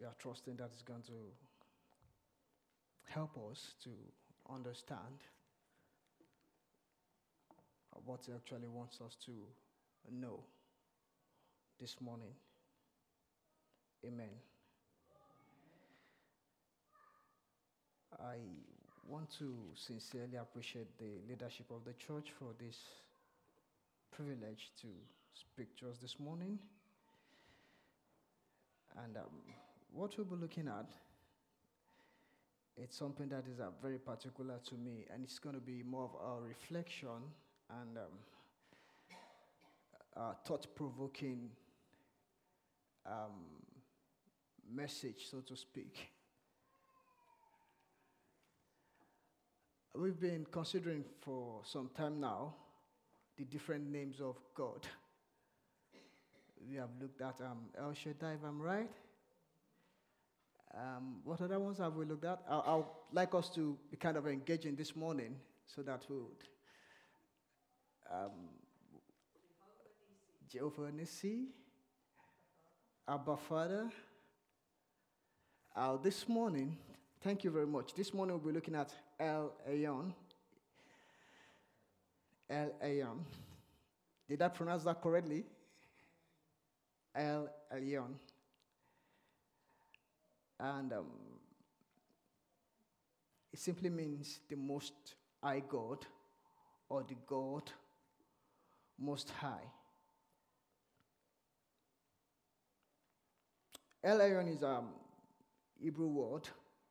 we are trusting that it's going to help us to understand what He actually wants us to know this morning. Amen. I want to sincerely appreciate the leadership of the church for this privilege to speak to us this morning. And what we'll be looking at, it's something that is very particular to me, and it's going to be more of a reflection and thought-provoking message, so to speak. We've been considering for some time now the different names of God. We have looked at El Shaddai, if I'm right. What other ones have we looked at? I'd like us to be kind of engaging this morning so that we would. Jehovah Nissi, Abba Father. This morning, thank you very much. This morning we'll be looking at El Elyon. El Elyon. Did I pronounce that correctly? El Elyon. And it simply means the Most High God, or the God Most High. El Elyon is a Hebrew word,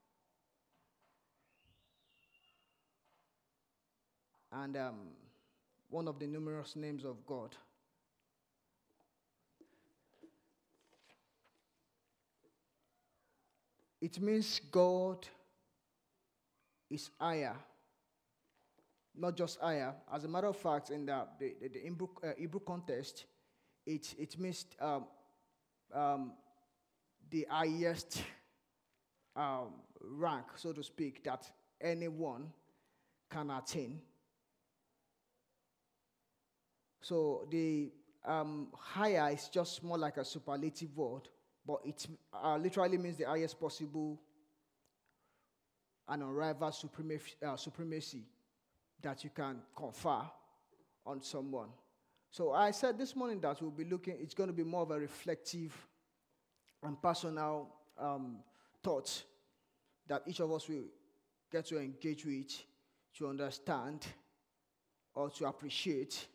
and one of the numerous names of God. It means God is higher, not just higher. As a matter of fact, in the Hebrew context, it means the highest rank, so to speak, that anyone can attain. So the higher is just more like a superlative word, but it literally means the highest possible and unrivaled supremacy that you can confer on someone. So I said this morning that we'll be looking, it's going to be more of a reflective and personal thoughts that each of us will get to engage with, to understand, or to appreciate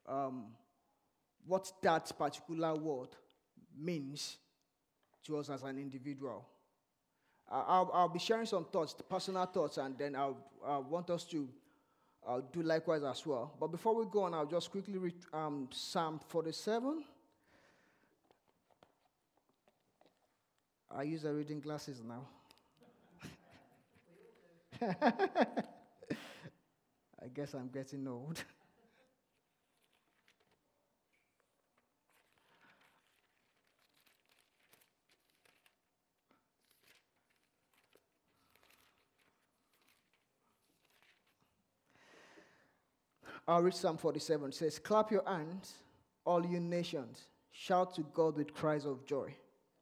what that particular word means to us as an individual. I'll be sharing some thoughts, personal thoughts, and then I'll want us to do likewise as well. But before we go on, I'll just quickly read Psalm 47. I use the reading glasses now. I guess I'm getting old. I'll read Psalm 47. It says, "Clap your hands, all you nations. Shout to God with cries of joy.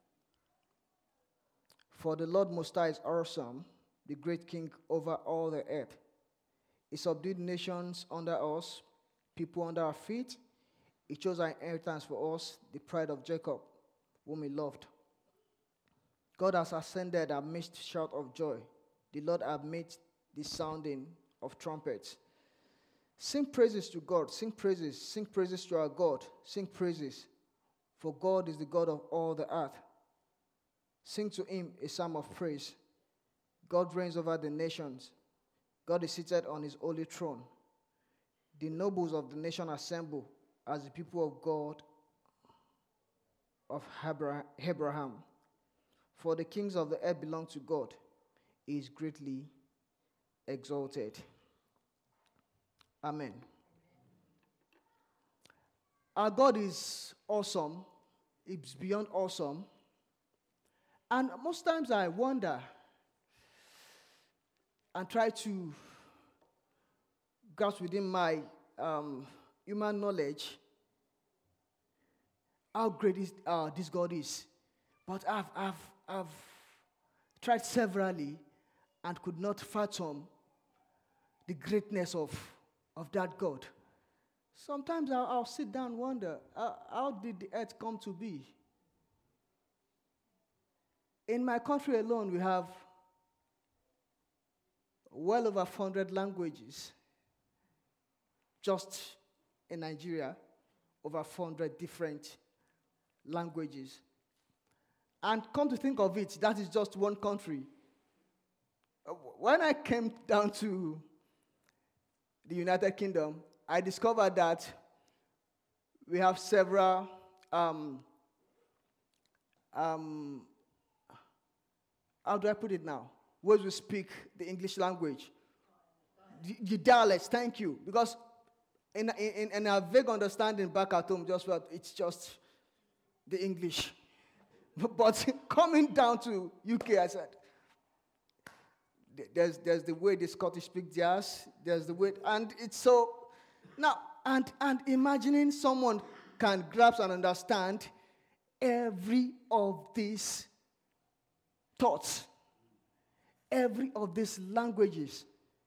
For the Lord Most High is awesome, the great King over all the earth. He subdued nations under us, people under our feet. He chose our inheritance for us, the pride of Jacob, whom He loved. God has ascended amidst shout of joy. The Lord amidst the sounding of trumpets. Sing praises to God, sing praises to our God, sing praises, for God is the God of all the earth. Sing to Him a psalm of praise. God reigns over the nations. God is seated on His holy throne. The nobles of the nation assemble as the people of God of Abraham. For the kings of the earth belong to God. He is greatly exalted." Amen. Our God is awesome. It's beyond awesome. And most times I wonder and try to grasp within my human knowledge how great this God is. But I've tried severally and could not fathom the greatness of that God. Sometimes I'll sit down and wonder, how did the earth come to be? In my country alone, we have well over 400 languages. Just in Nigeria, over 400 different languages. And come to think of it, that is just one country. When I came down to the United Kingdom, I discovered that we have several how do I put it now? Ways we speak the English language. The dialects, thank you. Because in a vague understanding back at home, it's just the English. But coming down to UK, I said, there's the way the Scottish speak theirs, there's the way, and it's so, now, and imagining someone can grasp and understand every of these thoughts, every of these languages,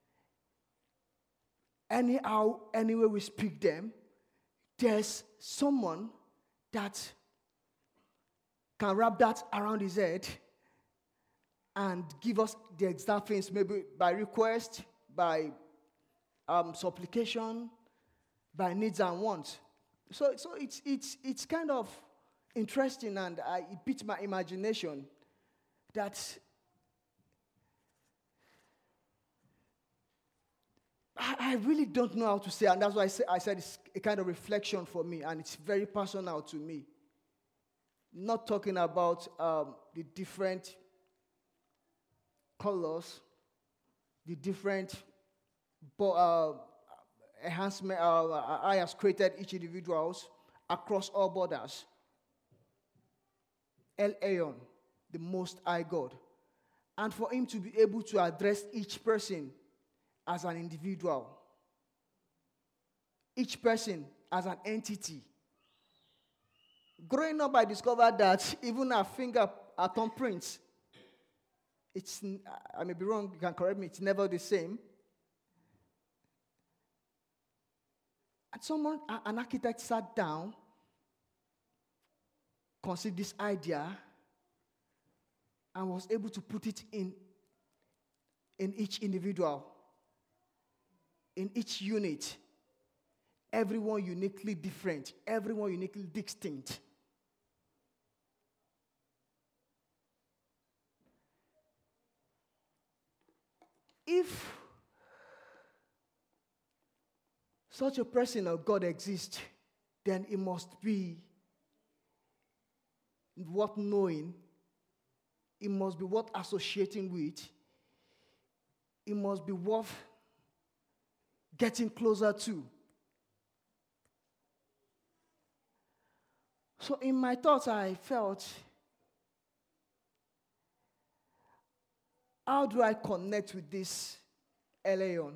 anyhow, anyway we speak them, there's someone that can wrap that around his head and give us the exact things, maybe by request, by supplication, by needs and wants. So it's kind of interesting, and it beats my imagination that I really don't know how to say, and that's why I said it's a kind of reflection for me, and it's very personal to me. Not talking about the different colors, the different enhancement I has created each individuals across all borders. El Elyon, the Most High God. And for him to be able to address each person as an individual, each person as an entity. Growing up, I discovered that even our thumbprints, I may be wrong, you can correct me, it's never the same. And an architect sat down, conceived this idea, and was able to put it in each individual, in each unit. Everyone uniquely different, everyone uniquely distinct. If such a person of God exists, then it must be worth knowing, it must be worth associating with, it must be worth getting closer to. So in my thoughts, I felt, how do I connect with this El Elyon?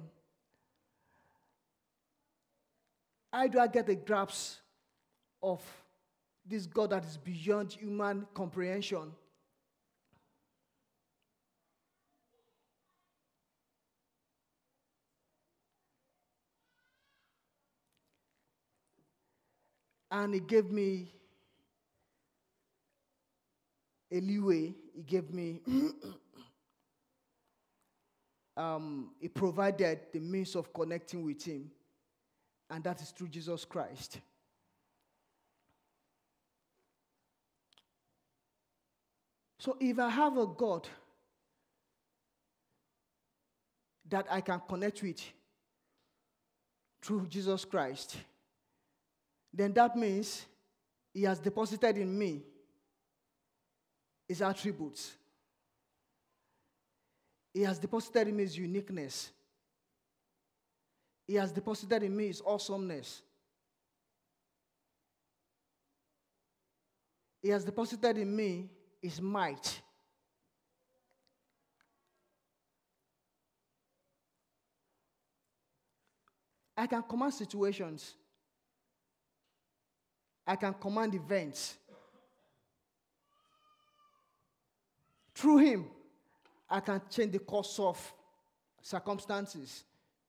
How do I get a grasp of this God that is beyond human comprehension? And he gave me a leeway. He gave me, he provided the means of connecting with him. And that is through Jesus Christ. So if I have a God that I can connect with through Jesus Christ, then that means he has deposited in me his attributes. He has deposited in me his uniqueness. He has deposited in me his awesomeness. He has deposited in me his might. I can command situations. I can command events. through him, I can change the course of circumstances.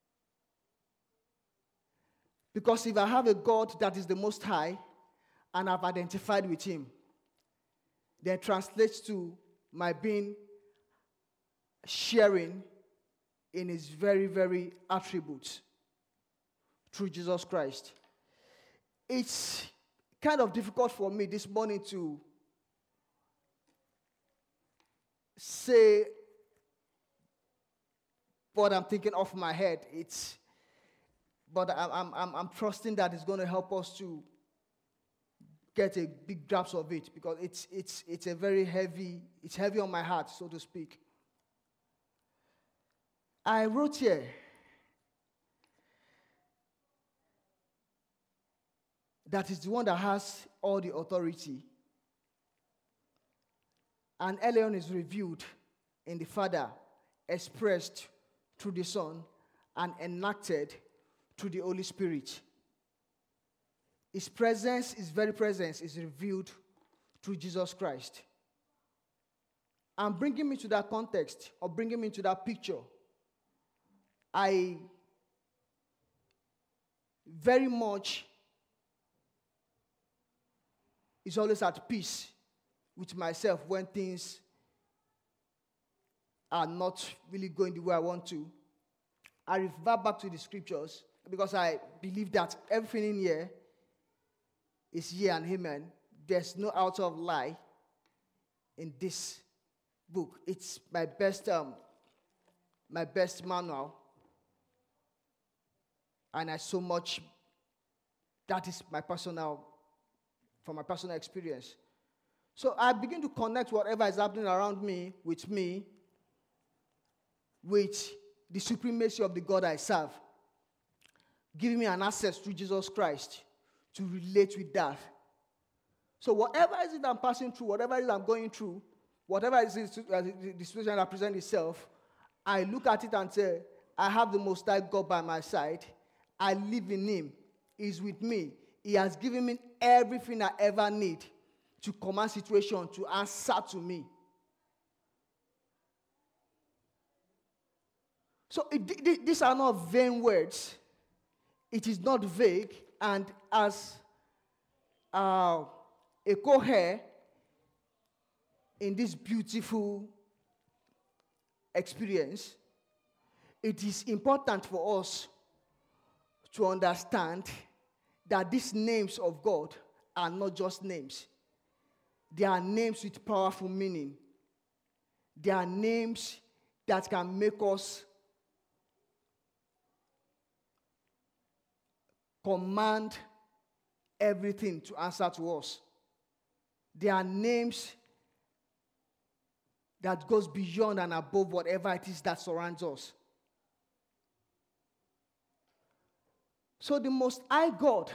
Because if I have a God that is the Most High, and I've identified with him, then translates to my being sharing in his very, very attributes through Jesus Christ. It's kind of difficult for me this morning to say what I'm thinking off my head. But I'm trusting that it's going to help us to get a big grasp of it, because it's a very heavy, it's heavy on my heart, so to speak. I wrote here, that is the one that has all the authority. And earlier on is revealed in the Father, expressed through the Son, and enacted through the Holy Spirit. His presence, his very presence, is revealed through Jesus Christ. And bringing me to that context, or bringing me to that picture, I very much is always at peace with myself when things are not really going the way I want to. I refer back to the scriptures because I believe that everything in here is yeah and amen. There's no out of lie in this book. It's my best manual. And I so much, that is from my personal experience. So I begin to connect whatever is happening around me, with the supremacy of the God I serve, giving me an access through Jesus Christ to relate with that. So whatever it is I'm passing through, whatever it is I'm going through, whatever it is the situation that presents itself, I look at it and say, I have the Most High God by my side. I live in him. He's with me. He has given me everything I ever need to command situation, to answer to me. So these are not vain words. It is not vague. And as a co-heir in this beautiful experience, it is important for us to understand that these names of God are not just names. They are names with powerful meaning. They are names that can make us command everything to answer to us. They are names that goes beyond and above whatever it is that surrounds us. So the Most High God,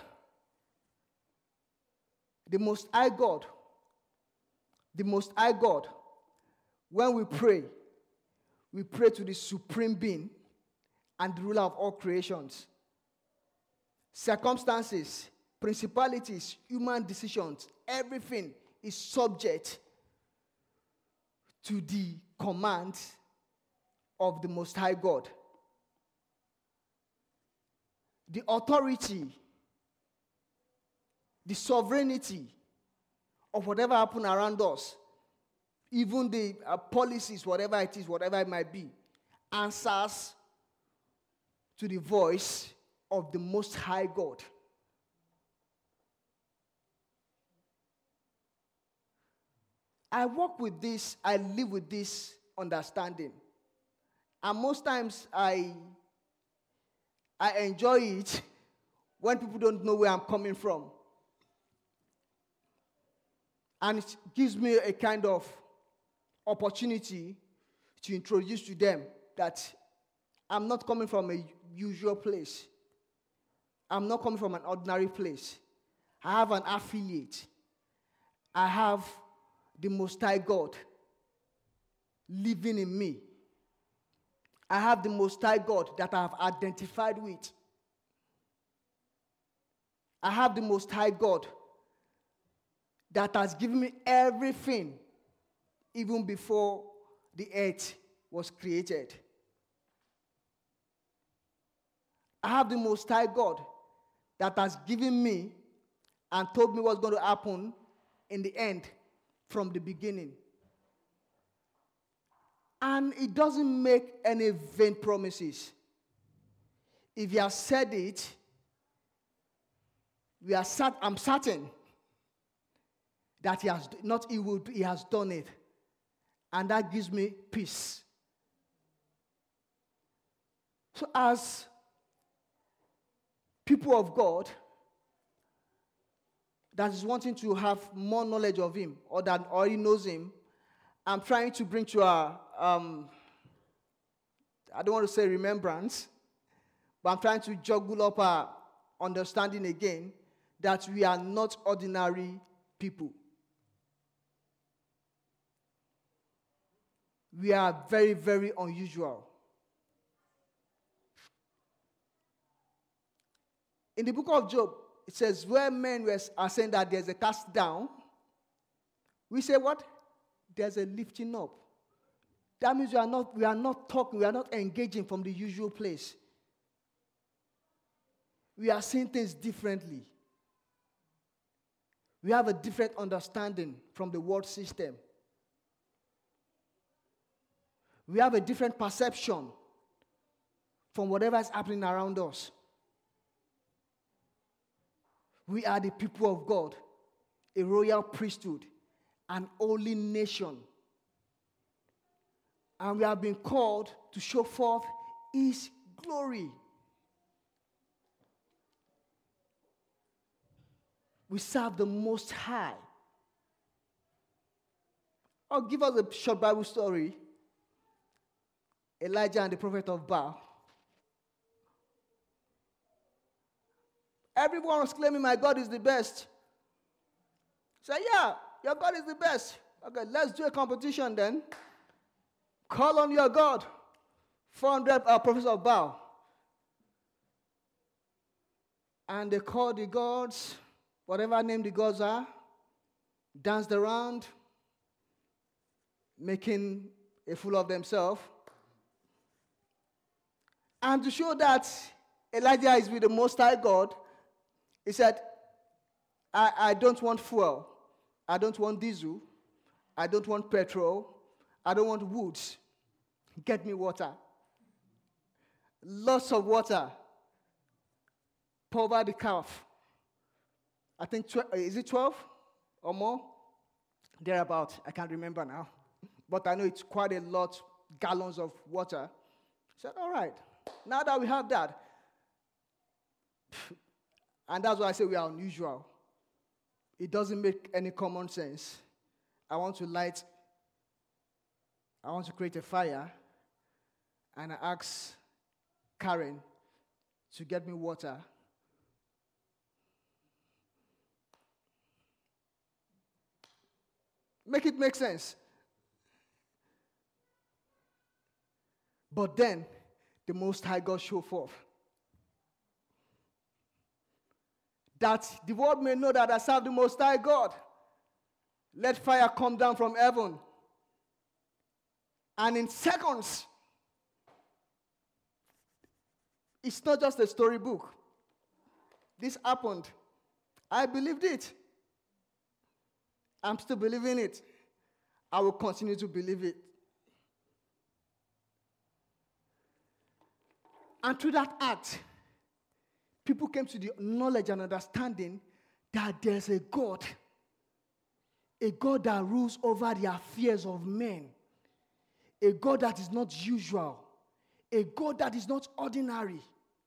when we pray to the supreme being and the ruler of all creations. Circumstances, principalities, human decisions, everything is subject to the command of the Most High God. The authority, the sovereignty of whatever happens around us, even the policies, whatever it is, whatever it might be, answers to the voice of the Most High God. I work with this, I live with this understanding. And most times I enjoy it when people don't know where I'm coming from. And it gives me a kind of opportunity to introduce to them that I'm not coming from a usual place. I'm not coming from an ordinary place. I have an affiliate. I have the Most High God living in me. I have the Most High God that I have identified with. I have the Most High God that has given me everything even before the earth was created. I have the Most High God that has given me and told me what's going to happen in the end from the beginning. And it doesn't make any vain promises. If he has said it, I'm certain that he has done it. And that gives me peace. So as people of God that is wanting to have more knowledge of him or that already knows him, I'm trying to bring to our, I don't want to say remembrance, but I'm trying to juggle up our understanding again that we are not ordinary people. We are very, very unusual. In the book of Job, it says, where men are saying that there's a cast down, we say what? There's a lifting up. That means we are not talking, we are not engaging from the usual place. We are seeing things differently. We have a different understanding from the world system. We have a different perception from whatever is happening around us. We are the people of God, a royal priesthood, an holy nation. And we have been called to show forth his glory. We serve the Most High. I'll give us a short Bible story. Elijah and the prophet of Baal. Everyone was claiming my God is the best. Say, yeah, your God is the best. Okay, let's do a competition then. Call on your God. 400 prophets of Baal. And they called the gods, whatever name the gods are, danced around, making a fool of themselves. And to show that Elijah is with the Most High God, he said, I don't want fuel. I don't want diesel. I don't want petrol. I don't want woods. Get me water. Lots of water. Pour over the calf. I think, is it 12 or more? Thereabout. I can't remember now. But I know it's quite a lot, gallons of water. He said, all right. Now that we have that, and that's why I say we are unusual. It doesn't make any common sense. I want to create a fire, and I ask Karen to get me water. Make it make sense. But then, the Most High God showed forth. That the world may know that I serve the Most High God. Let fire come down from heaven. And in seconds, it's not just a storybook. This happened. I believed it. I'm still believing it. I will continue to believe it. And through that act, people came to the knowledge and understanding that there's a God that rules over the affairs of men, a God that is not usual, a God that is not ordinary.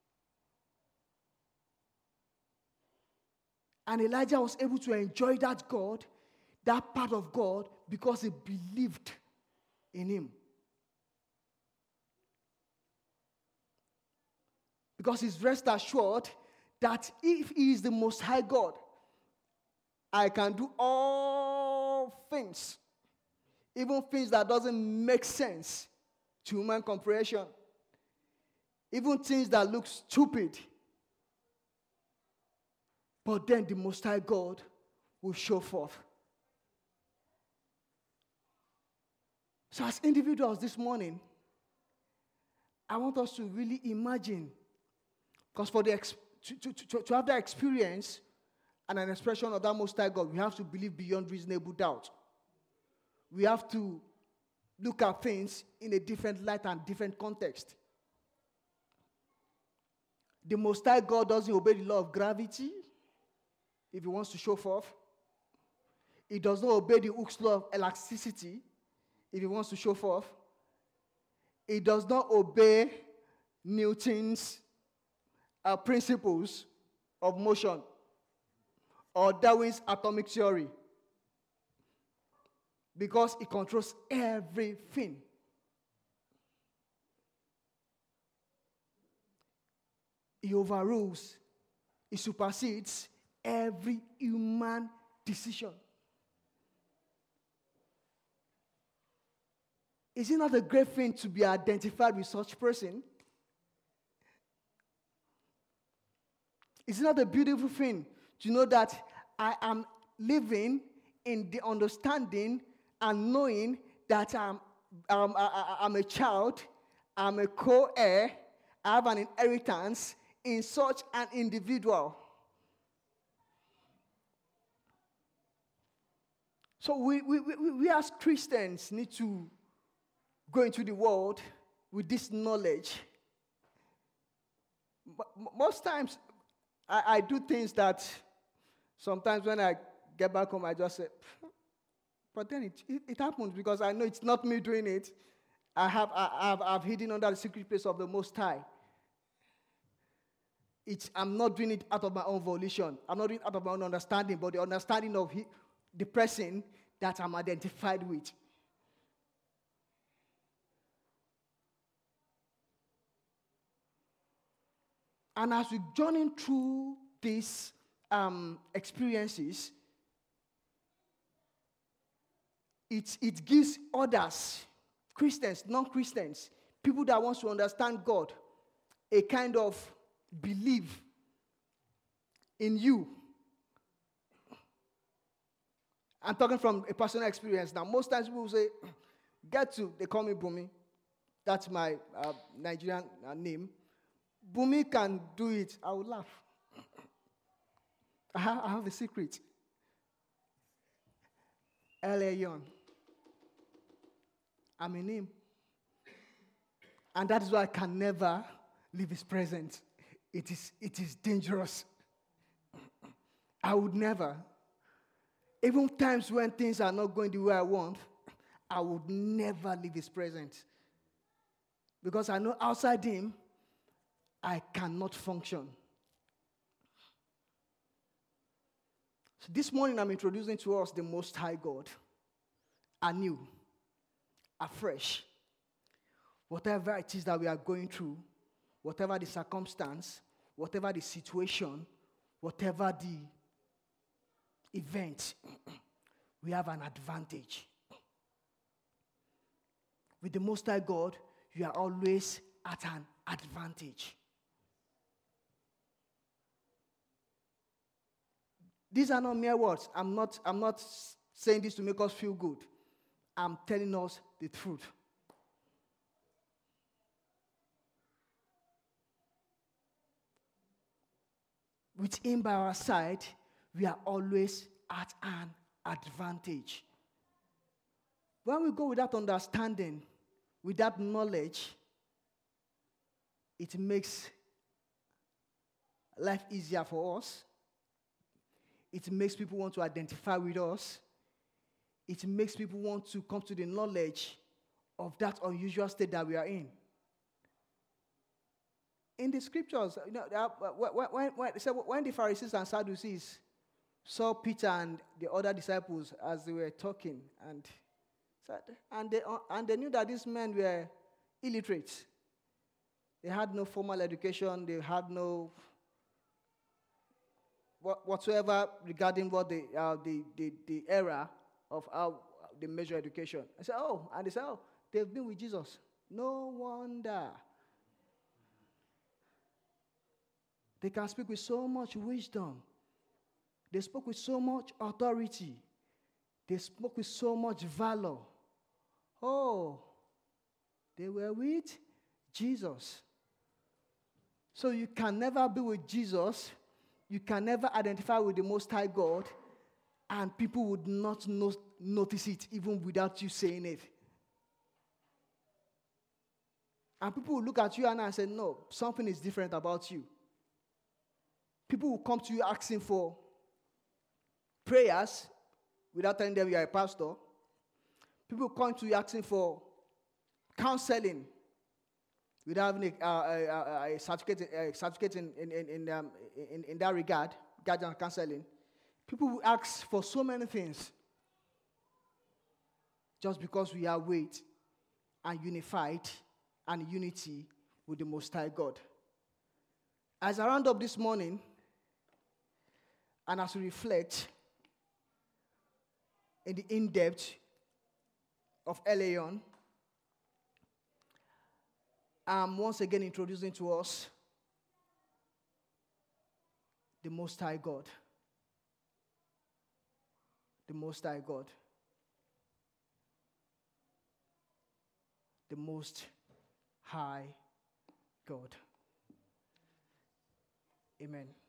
And Elijah was able to enjoy that God, that part of God, because he believed in him. Because he's rest assured that if he is the Most High God, I can do all things, even things that doesn't make sense to human comprehension, even things that look stupid. But then the Most High God will show forth. So as individuals this morning, I want us to really imagine, because for to have that experience and an expression of that Most High God, we have to believe beyond reasonable doubt. We have to look at things in a different light and different context. The Most High God doesn't obey the law of gravity if he wants to show forth. He does not obey the Hooke's law of elasticity if he wants to show forth. He does not obey Newton's principles of motion or Darwin's atomic theory, because he controls everything. He overrules, he supersedes every human decision. Is it not a great thing to be identified with such person? Is it not a beautiful thing to know that I am living in the understanding and knowing that I'm a child, I'm a co-heir, I have an inheritance in such an individual? So we as Christians need to go into the world with this knowledge. But most times, I do things that sometimes when I get back home, I just say, but then it happens because I know it's not me doing it. I've hidden under the secret place of the Most High. I'm not doing it out of my own volition. I'm not doing it out of my own understanding, but the understanding of the person that I'm identified with. And as we journey through these experiences, it gives others, Christians, non-Christians, people that want to understand God, a kind of belief in you. I'm talking from a personal experience now. Most times people say, they call me Bumi. That's my Nigerian name. Bumi can do it. I will laugh. I have a secret. Elion. I'm in him. And that is why I can never leave his presence. It is dangerous. I would never. Even times when things are not going the way I want, I would never leave his presence. Because I know outside him, I cannot function. So this morning I'm introducing to us the Most High God, anew, afresh. Whatever it is that we are going through, whatever the circumstance, whatever the situation, whatever the event, we have an advantage. With the Most High God, you are always at an advantage. These are not mere words. I'm not saying this to make us feel good. I'm telling us the truth. With him by our side, we are always at an advantage. When we go with that understanding, with that knowledge, it makes life easier for us. It makes people want to identify with us. It makes people want to come to the knowledge of that unusual state that we are in. In the scriptures, when the Pharisees and Sadducees saw Peter and the other disciples as they were talking, and they knew that these men were illiterate. They had no formal education. They had no whatsoever regarding what the era of how they measure education. I said, and they said, they've been with Jesus. No wonder. They can speak with so much wisdom. They spoke with so much authority. They spoke with so much valor. Oh, they were with Jesus. So you can never be with Jesus. You can never identify with the Most High God, and people would not notice it even without you saying it. And people will look at you and say, no, something is different about you. People will come to you asking for prayers without telling them you are a pastor. People will come to you asking for counseling without having a certificate in that regard, guidance counseling. People will ask for so many things just because we are weight and unified and unity with the Most High God. As I round up this morning, and as we reflect in the in-depth of Elion, I'm once again introducing to us the Most High God. The Most High God. The Most High God. Amen.